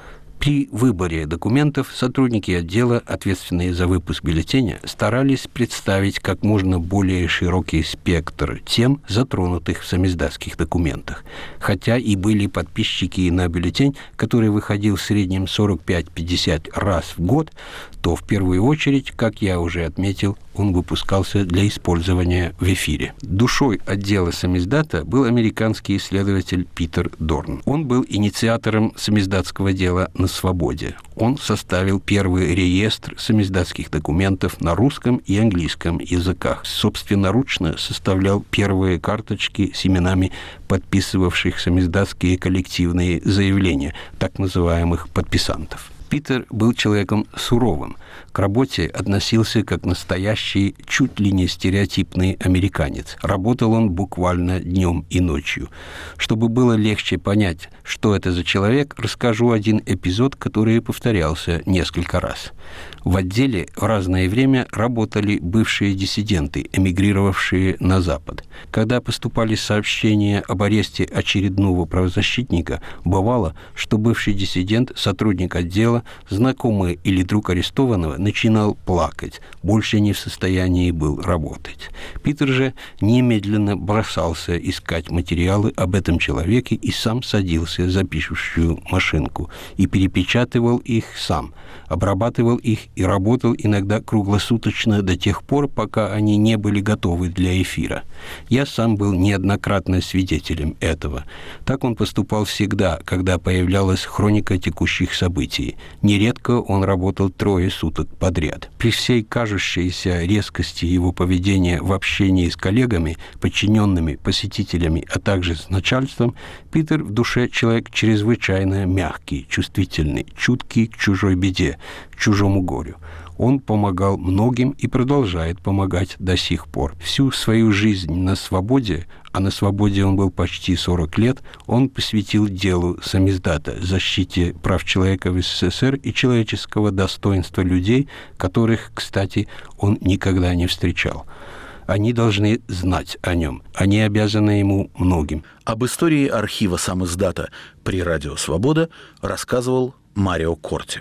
При выборе документов сотрудники отдела, ответственные за выпуск бюллетеня, старались представить как можно более широкий спектр тем, затронутых в самиздатских документах. Хотя и были подписчики на бюллетень, который выходил в среднем сорок пять - пятьдесят раз в год, то в первую очередь, как я уже отметил, он выпускался для использования в эфире. Душой отдела самиздата был американский исследователь Питер Дорн. Он был инициатором самиздатского дела на свободе. Он составил первый реестр самиздатских документов на русском и английском языках. Собственноручно составлял первые карточки с именами подписывавших самиздатские коллективные заявления, так называемых подписантов. Питер был человеком суровым, к работе относился как настоящий, чуть ли не стереотипный американец. Работал он буквально днем и ночью. Чтобы было легче понять, что это за человек, расскажу один эпизод, который повторялся несколько раз. В отделе в разное время работали бывшие диссиденты, эмигрировавшие на Запад. Когда поступали сообщения об аресте очередного правозащитника, бывало, что бывший диссидент, сотрудник отдела, знакомый или друг арестованного, начинал плакать, больше не в состоянии был работать. Питер же немедленно бросался искать материалы об этом человеке и сам садился за пишущую машинку и перепечатывал их сам, обрабатывал их и работал иногда круглосуточно до тех пор, пока они не были готовы для эфира. Я сам был неоднократно свидетелем этого. Так он поступал всегда, когда появлялась хроника текущих событий. Нередко он работал трое суток подряд. При всей кажущейся резкости его поведения в общении с коллегами, подчиненными, посетителями, а также с начальством, Питер в душе человек чрезвычайно мягкий, чувствительный, чуткий к чужой беде, к чужому горю. Он помогал многим и продолжает помогать до сих пор. Всю свою жизнь на свободе, а на свободе он был почти сорок лет, он посвятил делу самиздата, защите прав человека в СССР и человеческого достоинства людей, которых, кстати, он никогда не встречал. Они должны знать о нем. Они обязаны ему многим. Об истории архива самиздата при Радио Свобода рассказывал Марио Корти.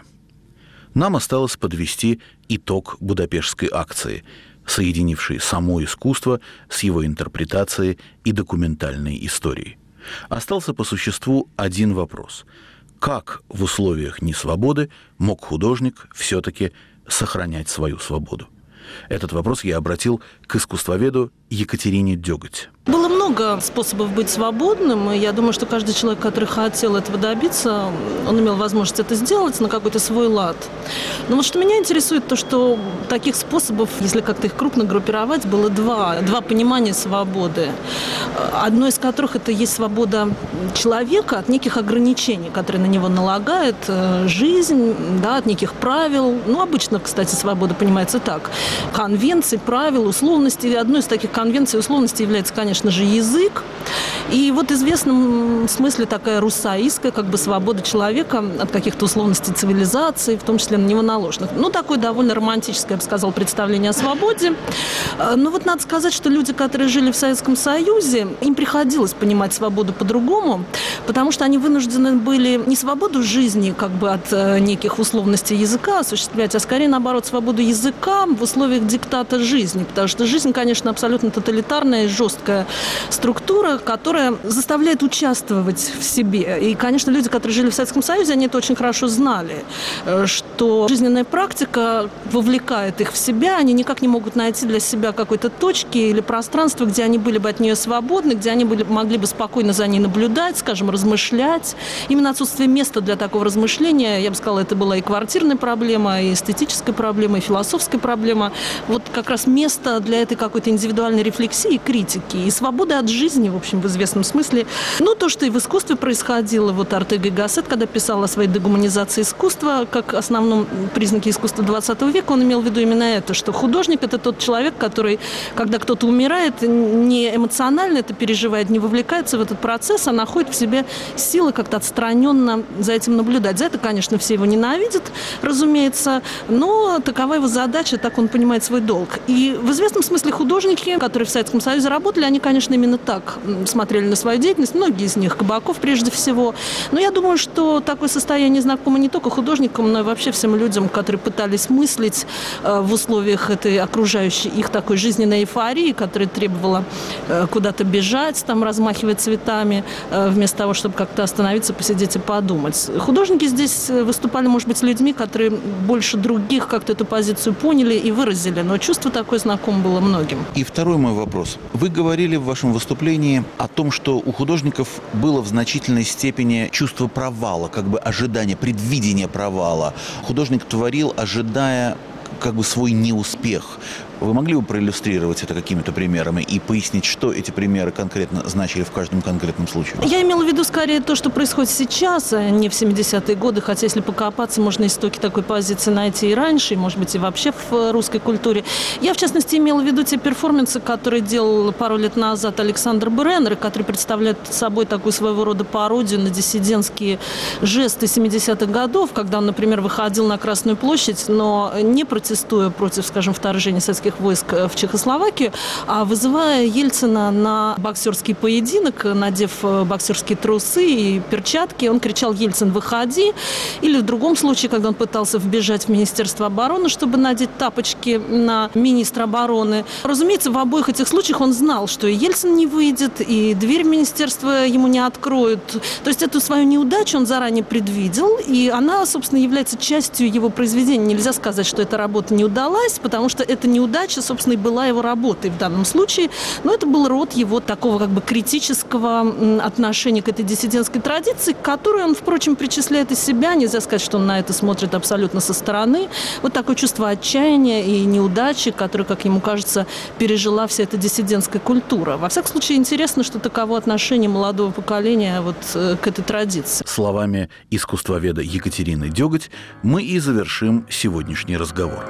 Нам осталось подвести итог Будапештской акции, соединившей само искусство с его интерпретацией и документальной историей. Остался по существу один вопрос. Как в условиях несвободы мог художник все-таки сохранять свою свободу? Этот вопрос я обратил к искусствоведу Екатерине Дёготь. Было много способов быть свободным, и я думаю, что каждый человек, который хотел этого добиться, он имел возможность это сделать на какой-то свой лад. Но вот что меня интересует, то что таких способов, если как-то их крупно группировать, было два. Два понимания свободы. Одно из которых это есть свобода человека от неких ограничений, которые на него налагает жизнь, да, от неких правил. Ну, обычно, кстати, свобода понимается так. Конвенции, правил, условности. Одной из таких конвенций и условностей является, конечно же, язык. И вот в известном смысле такая руссоистская как бы свобода человека от каких-то условностей цивилизации, в том числе на него наложенных. Ну, такое довольно романтическое, я бы сказала, представление о свободе. Но вот надо сказать, что люди, которые жили в Советском Союзе, им приходилось понимать свободу по-другому, потому что они вынуждены были не свободу жизни как бы от неких условностей языка осуществлять, а скорее, наоборот, свободу языка в условиях диктата жизни. Потому что жизнь, конечно, абсолютно тоталитарная и жесткая структура, которая заставляет участвовать в себе. И, конечно, люди, которые жили в Советском Союзе, они это очень хорошо знали, что жизненная практика вовлекает их в себя, они никак не могут найти для себя какой-то точки или пространства, где они были бы от нее свободны, где они были, могли бы спокойно за ней наблюдать, скажем, размышлять. Именно отсутствие места для такого размышления, я бы сказала, это была и квартирная проблема, и эстетическая проблема, и философская проблема. Вот как раз место для этой какой-то индивидуальной рефлексии, критики и свободы от жизни, в общем, в известном смысле. Ну, то, что и в искусстве происходило. Вот Ортега и Гассет, когда писал о своей дегуманизации искусства, как основном признаке искусства двадцатого века, он имел в виду именно это, что художник – это тот человек, который, когда кто-то умирает, не эмоционально это переживает, не вовлекается в этот процесс, а находит в себе силы как-то отстраненно за этим наблюдать. За это, конечно, все его ненавидят, разумеется, но такова его задача, так он понимает свой долг. И в известном смысле художники, которые в Советском Союзе работали, они конечно, именно так смотрели на свою деятельность, многие из них, Кабаков прежде всего. Но я думаю, что такое состояние знакомо не только художникам, но и вообще всем людям, которые пытались мыслить в условиях этой окружающей их такой жизненной эйфории, которая требовала куда-то бежать, там размахивать цветами, вместо того, чтобы как-то остановиться, посидеть и подумать. Художники здесь выступали, может быть, людьми, которые больше других как-то эту позицию поняли и выразили, но чувство такое знакомо было многим. И второй мой вопрос. Вы говорили в вашем выступлении о том, что у художников было в значительной степени чувство провала, как бы ожидание, предвидение провала. Художник творил, ожидая как бы свой неуспех. Вы могли бы проиллюстрировать это какими-то примерами и пояснить, что эти примеры конкретно значили в каждом конкретном случае? Я имела в виду скорее то, что происходит сейчас, а не в семидесятые годы, хотя если покопаться, можно истоки такой позиции найти и раньше, и, может быть, и вообще в русской культуре. Я, в частности, имела в виду те перформансы, которые делал пару лет назад Александр Бреннер, которые представляют собой такую своего рода пародию на диссидентские жесты семидесятых годов, когда он, например, выходил на Красную площадь, но не протестуя против, скажем, вторжения советских войск в Чехословакию, а вызывая Ельцина на боксерский поединок, надев боксерские трусы и перчатки, он кричал: «Ельцин, выходи!» Или в другом случае, когда он пытался вбежать в Министерство обороны, чтобы надеть тапочки на министра обороны. Разумеется, в обоих этих случаях он знал, что и Ельцин не выйдет, и дверь в министерство ему не откроют. То есть эту свою неудачу он заранее предвидел, и она, собственно, является частью его произведения. Нельзя сказать, что эта работа не удалась, потому что эта неудача, собственно, и была его работой в данном случае. Но это был род его такого как бы критического отношения к этой диссидентской традиции, к которой он, впрочем, причисляет и себя. Нельзя сказать, что он на это смотрит абсолютно со стороны. Вот такое чувство отчаяния и неудачи, которое, как ему кажется, пережила вся эта диссидентская культура. Во всяком случае, интересно, что таково отношение молодого поколения вот к этой традиции. Словами искусствоведа Екатерины Дёготь мы и завершим сегодняшний разговор.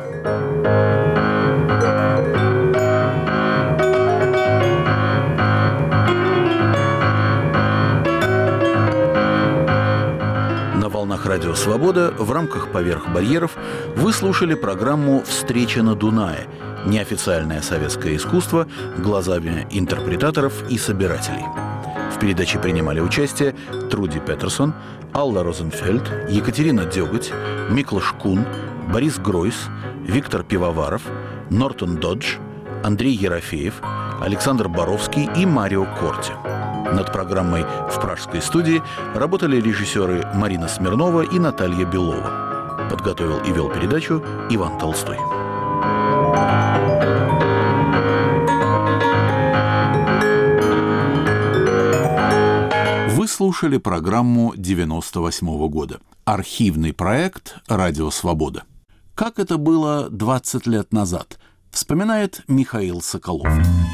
Радио «Свобода» в рамках «Поверх барьеров» вы слушали программу «Встреча на Дунае. Неофициальное советское искусство глазами интерпретаторов и собирателей». В передаче принимали участие Труди Петерсон, Алла Розенфельд, Екатерина Дёготь, Миклош Кун, Борис Гройс, Виктор Пивоваров, Нортон Додж, Андрей Ерофеев, Александр Боровский и Марио Корти. Над программой в пражской студии работали режиссеры Марина Смирнова и Наталья Белова. Подготовил и вел передачу Иван Толстой. Вы слушали программу девяносто восьмого года. Архивный проект «Радио Свобода». Как это было двадцать лет назад, вспоминает Михаил Соколов.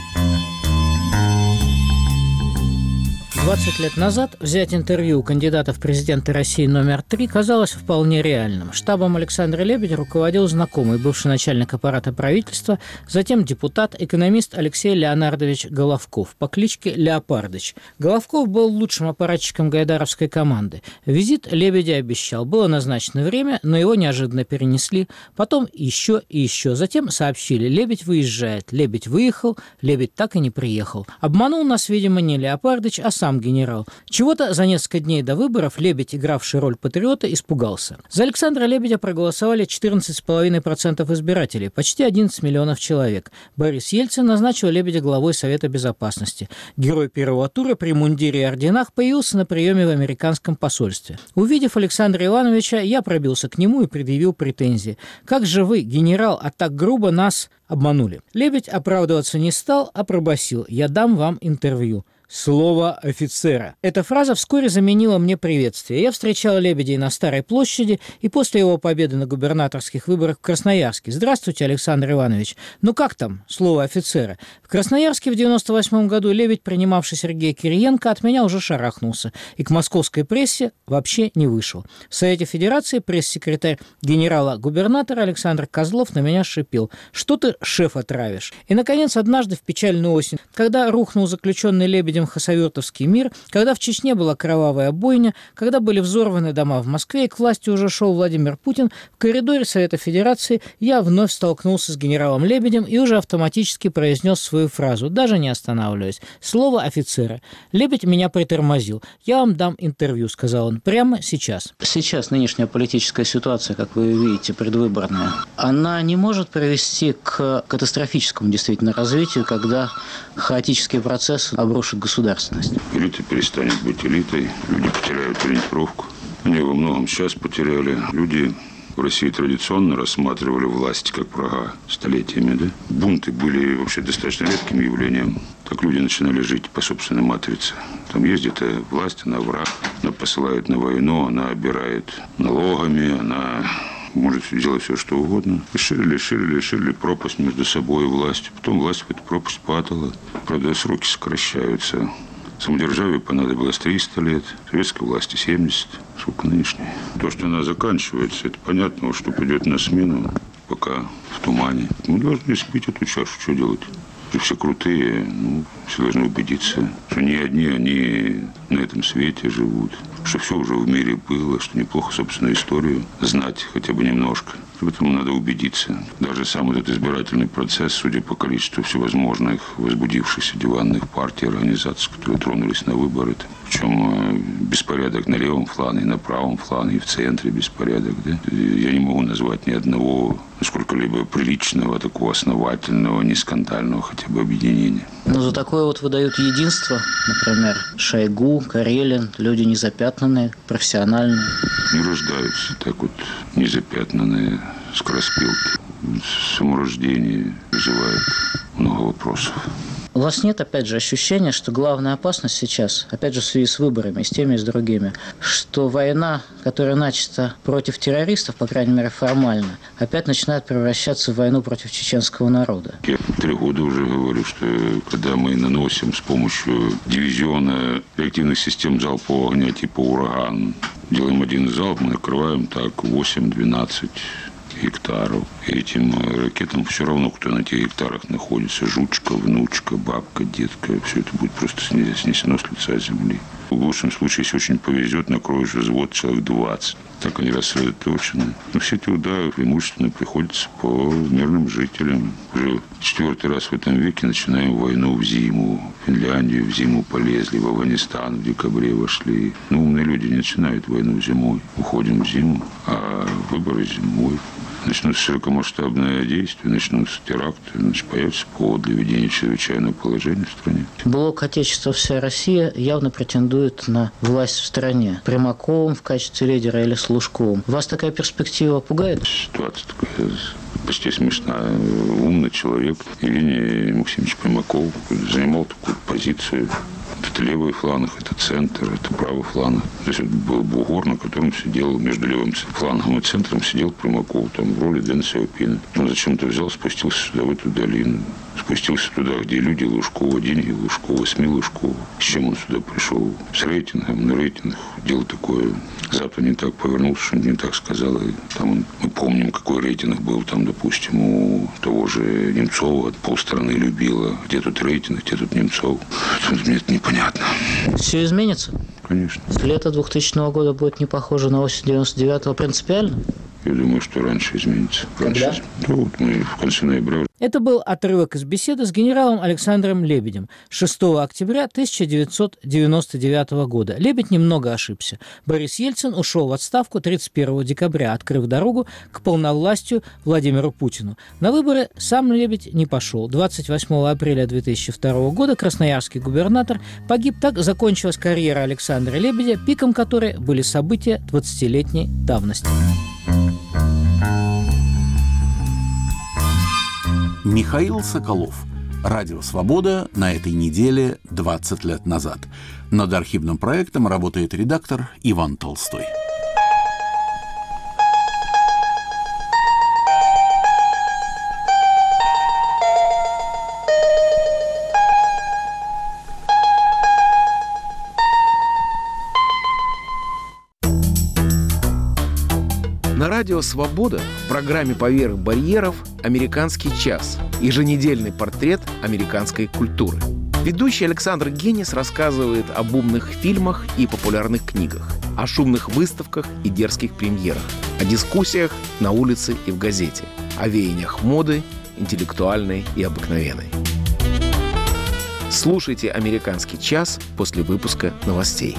двадцать лет назад взять интервью у кандидата в президенты России номер три казалось вполне реальным. Штабом Александра Лебедя руководил знакомый, бывший начальник аппарата правительства, затем депутат, экономист Алексей Леонардович Головков по кличке Леопардыч. Головков был лучшим аппаратчиком гайдаровской команды. Визит Лебедя обещал. Было назначено время, но его неожиданно перенесли. Потом еще и еще. Затем сообщили: Лебедь выезжает. Лебедь выехал, Лебедь так и не приехал. Обманул нас, видимо, не Леопардыч, а сам генерал. Чего-то за несколько дней до выборов Лебедь, игравший роль патриота, испугался. За Александра Лебедя проголосовали четырнадцать целых пять десятых процента избирателей, почти одиннадцать миллионов человек. Борис Ельцин назначил Лебедя главой Совета Безопасности. Герой первого тура при мундире и орденах появился на приеме в американском посольстве. Увидев Александра Ивановича, я пробился к нему и предъявил претензии. «Как же вы, генерал, а так грубо нас обманули?» Лебедь оправдываться не стал, а пробасил: «Я дам вам интервью». Слово офицера. Эта фраза вскоре заменила мне приветствие. Я встречал Лебедя на Старой площади и после его победы на губернаторских выборах в Красноярске. «Здравствуйте, Александр Иванович. Ну как там, слово офицера?» В Красноярске в девяносто восьмом году Лебедь, принимавший Сергея Кириенко, от меня уже шарахнулся и к московской прессе вообще не вышел. В Совете Федерации пресс-секретарь генерала-губернатора Александр Козлов на меня шипел: «Что ты, шефа, травишь?» И, наконец, однажды в печальную осень, когда рухнул заключенный Лебедем Лебедем хасавюртовский мир, когда в Чечне была кровавая бойня, когда были взорваны дома в Москве и к власти уже шел Владимир Путин, в коридоре Совета Федерации я вновь столкнулся с генералом Лебедем и уже автоматически произнес свою фразу, даже не останавливаясь. Слово офицера. Лебедь меня притормозил. «Я вам дам интервью», — сказал он, — «прямо сейчас». Сейчас нынешняя политическая ситуация, как вы видите, предвыборная, она не может привести к катастрофическому действительно развитию, когда хаотический процесс обрушит государственность. Элита перестанет быть элитой, люди потеряют ориентировку. Они во многом сейчас потеряли. Люди в России традиционно рассматривали власть как врага столетиями. Да? Бунты были вообще достаточно редким явлением. Так люди начинали жить по собственной матрице. Там есть где-то власть, она враг, она посылает на войну, она обирает налогами, она может делать все, что угодно. И ширили, ширили, ширили пропасть между собой и властью. Потом власть в эту пропасть падала. Правда, сроки сокращаются. Самодержавию понадобилось триста лет, советской власти семьдесят. Сколько нынешней? То, что она заканчивается, это понятно, что придет на смену, пока в тумане. Мы должны испить эту чашу, что делать? Все крутые, ну, все должны убедиться, что не одни они на этом свете живут, что все уже в мире было, что неплохо собственную историю знать хотя бы немножко. Поэтому надо убедиться. Даже сам этот избирательный процесс, судя по количеству всевозможных возбудившихся диванных партий, организаций, которые тронулись на выборы, причем беспорядок на левом фланге, на правом фланге, в центре беспорядок. Да? Я не могу назвать ни одного сколько-либо приличного, такого основательного, не скандального хотя бы объединения. Но за такое вот выдают единство, например, Шойгу, Карелин, люди незапятнанные, профессиональные. Не рождаются так вот незапятнанные скороспелки. Саморождение вызывает много вопросов. У вас нет, опять же, ощущения, что главная опасность сейчас, опять же, в связи с выборами, с теми и с другими, что война, которая начата против террористов, по крайней мере, формально, опять начинает превращаться в войну против чеченского народа? Я три года уже говорю, что когда мы наносим с помощью дивизиона реактивных систем залпового огня типа «Ураган», делаем один залп, мы накрываем так восемь-двенадцать гектаров. И этим ракетам все равно, кто на тех гектарах находится. Жучка, внучка, бабка, детка. Все это будет просто снесено с лица земли. В лучшем случае, если очень повезет, накроешь взвод человек двадцать. Так они рассредоточены. Но все эти удары преимущественно приходятся по мирным жителям. Уже четвертый раз в этом веке начинаем войну в зиму. В Финляндию в зиму полезли, в Афганистан в декабре вошли. Но умные люди не начинают войну зимой. Уходим в зиму, а выборы зимой. Начнутся широкомасштабные действия, начнутся теракты, значит, появится повод для введения чрезвычайного положения в стране. Блок «Отечество. Вся Россия» явно претендует на власть в стране. Примаковым в качестве лидера или с Лужковым. Вас такая перспектива пугает? Ситуация такая почти смешная. Умный человек Евгений Максимович Примаков занимал такую позицию. Это левый фланг, это центр, это правый фланг. Здесь вот был бугор, на котором сидел, между левым флангом и центром сидел Примаков, там в роли Дэн Сяопина. Он зачем-то взял, спустился сюда, в эту долину. Спустился туда, где люди Лужкова, деньги Лужкова, СМИ Лужкова. С чем он сюда пришел? С рейтингом, на рейтинг. Дело такое. Запад не так повернулся, что не так сказал. И там он, мы помним, какой рейтинг был там, допустим, у того же Немцова. Полстраны любила. Где тут рейтинг, где тут Немцов? Мне это непонятно. Все изменится? Конечно. Лето двухтысячного года будет не похоже на осень девяносто девятого принципиально? Я думаю, что раньше изменится. Раньше. Когда? Ну, вот мы в конце ноября. Это был отрывок из беседы с генералом Александром Лебедем шестого октября тысяча девятьсот девяносто девятого года. Лебедь немного ошибся. Борис Ельцин ушел в отставку тридцать первого декабря, открыв дорогу к полновластию Владимиру Путину. На выборы сам Лебедь не пошел. двадцать восьмого апреля две тысячи второго года красноярский губернатор погиб. Так закончилась карьера Александра Лебедя, пиком которой были события двадцатилетней давности. Михаил Соколов. Радио «Свобода» на этой неделе двадцать лет назад. Над архивным проектом работает редактор Иван Толстой. На радио «Свобода» в программе «Поверх барьеров» «Американский час» — еженедельный портрет американской культуры. Ведущий Александр Генис рассказывает об умных фильмах и популярных книгах, о шумных выставках и дерзких премьерах, о дискуссиях на улице и в газете, о веяниях моды, интеллектуальной и обыкновенной. Слушайте «Американский час» после выпуска новостей.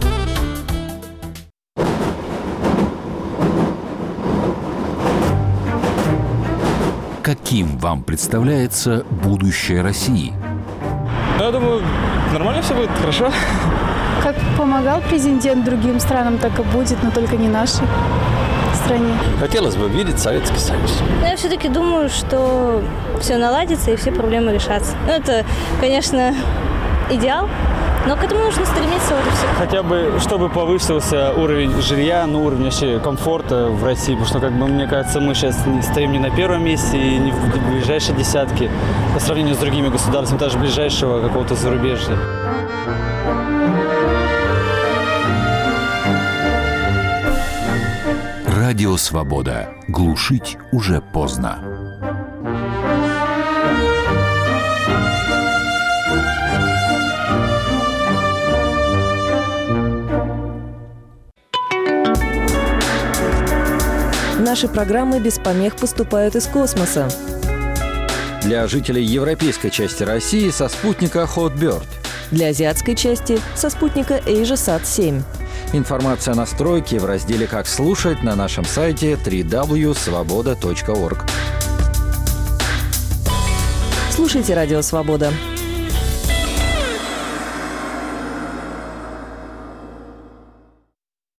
Каким вам представляется будущее России? Я думаю, нормально все будет, хорошо. Как помогал президент другим странам, так и будет, но только не нашей стране. Хотелось бы видеть Советский Союз. Но я все-таки думаю, что все наладится и все проблемы решатся. Ну, это, конечно, идеал, но к этому нужно стремиться. Вот и все. Хотя бы, чтобы повысился уровень жилья, ну, уровень вообще комфорта в России, потому что, как бы, мне кажется, мы сейчас стоим не на первом месте и не в ближайшей десятке по сравнению с другими государствами, даже ближайшего какого-то зарубежья. Радио «Свобода». Глушить уже поздно. Наши программы без помех поступают из космоса. Для жителей европейской части России со спутника Hotbird. Для азиатской части со спутника AsiaSat семь. Информация о настройке в разделе «Как слушать» на нашем сайте дабл ю дабл ю дабл ю точка свобода точка орг. Слушайте «Радио Свобода».